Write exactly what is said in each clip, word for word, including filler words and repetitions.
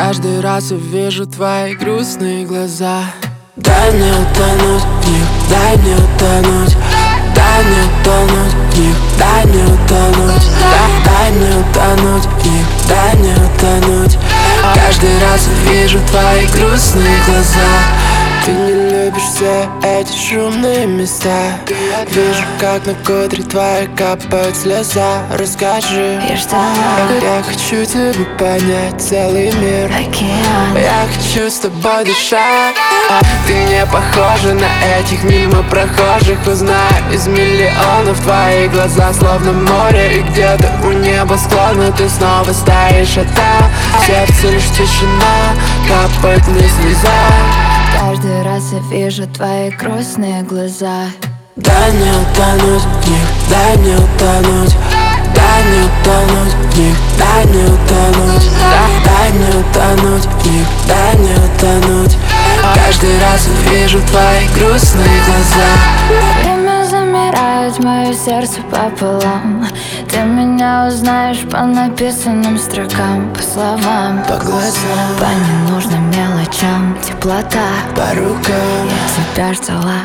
Каждый раз я вижу твои грустные глаза. Дай мне утонуть в них, дай мне утонуть. Дай мне утонуть в них, дай мне утонуть. Дай мне утонуть в них, дай мне утонуть. Каждый раз я вижу твои грустные глаза. Ты не любишь все эти шумные места. Вижу, как на кудре твоей капает слеза. Расскажи, Я ждала, я хочу тебя понять, целый мир. океан. Я хочу с тобой дышать. Ты не похожа на этих мимо прохожих. Узнаю из миллионов твои глаза, словно море. И где-то у неба склона ты снова стоишь, а там в сердце лишь тишина, капает мне слеза. Каждый раз я вижу твои грустные глаза. Дай мне утонуть в них, дай мне утонуть. Дай мне утонуть в них, дай мне утонуть. Дай мне утонуть в них, дай мне утонуть. Каждый раз я вижу твои грустные глаза. Время замирает, мое сердце пополам. Ты меня узнаешь по написанным строкам, по словам, По глазам, по ненужным мелочам. Теплота, по рукам. я тебя ждала.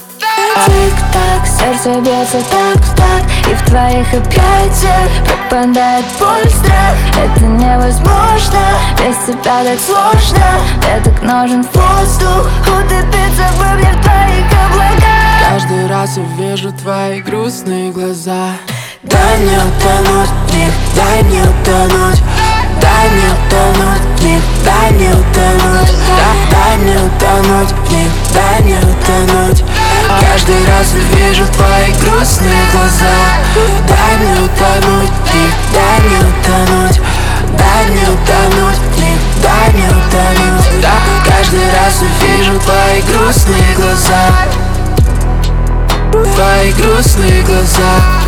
Тик-так, сердце бьется так-так, и в твоих объятиях пропадает боль, страх. Это невозможно, без тебя так сложно. Мне так нужен воздух, утопиться бы мне в твоих облаках. Каждый раз я вижу твои грустные глаза. Дай мне утонуть в них, дай мне утонуть. Дай мне утонуть в них, дай мне утонуть. Дай мне утонуть в них, дай мне утонуть. Каждый раз я вижу твои грустные глаза. Дай мне утонуть в них, дай мне утонуть. Дай мне утонуть в них, дай мне утонуть. Каждый раз я вижу твои грустные глаза. Твои грустные глаза.